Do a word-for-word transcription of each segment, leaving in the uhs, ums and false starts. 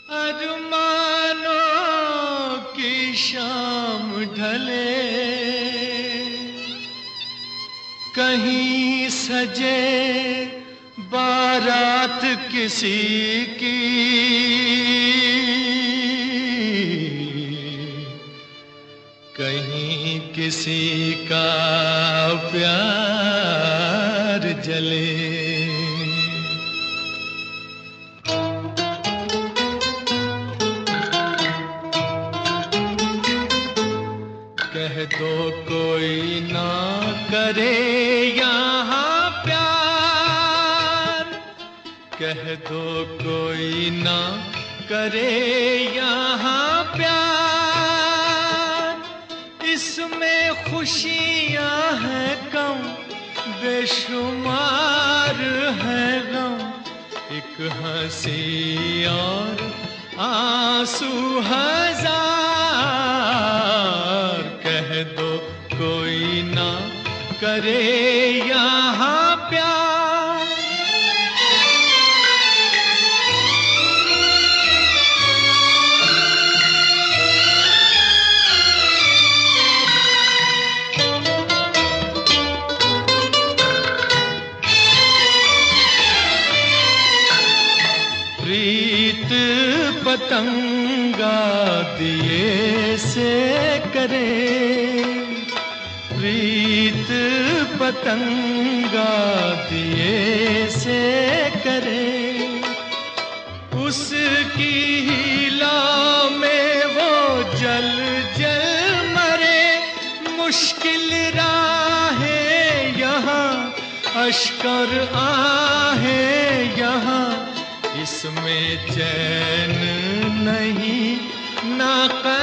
अरमानों की शाम ढले, कहीं सजे बारात किसी की, कहीं किसी का प्यार जले। कह दो कोई ना करे यहाँ प्यार, कह दो कोई ना करे यहाँ प्यार। इसमें खुशियाँ हैं कम, बेशुमार है गम, एक हंसी और आंसू हजार। कह दो कोई ना करे यहाँ प्यार। प्रीत पतंगा दिए से करे, प्रीत पतंगा दिए से करे। उसकी हीला में वो जल जल मरे, मुश्किल राहें यहाँ, अश्कर आहें यहाँ, इसमें चैन नहीं ना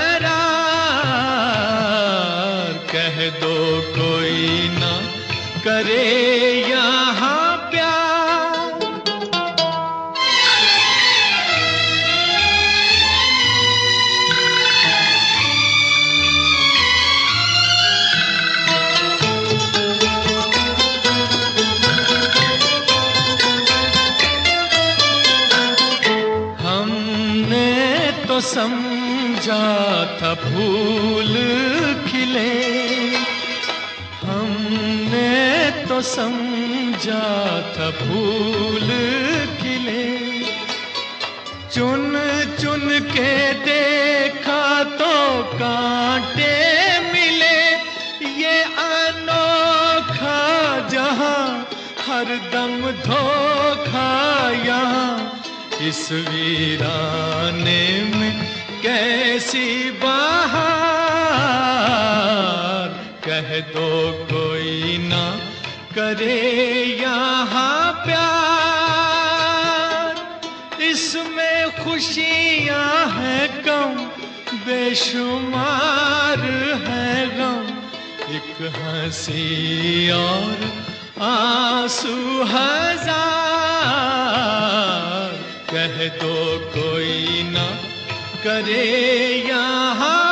करार। कह दो कोई ना करे यहाँ प्यार। तो समझा था फूल खिले, हमने तो समझा था फूल खिले। चुन चुन के देखा तो कांटे मिले, ये अनोखा जहां हरदम धोखा यहाँ। इस वीराने में कैसी बहार। कह दो कोई ना करे यहाँ प्यार। इसमें खुशियाँ हैं कम, बेशुमार है गम, एक हंसी और आंसू हजार। कह दो कोई ना करे यहाँ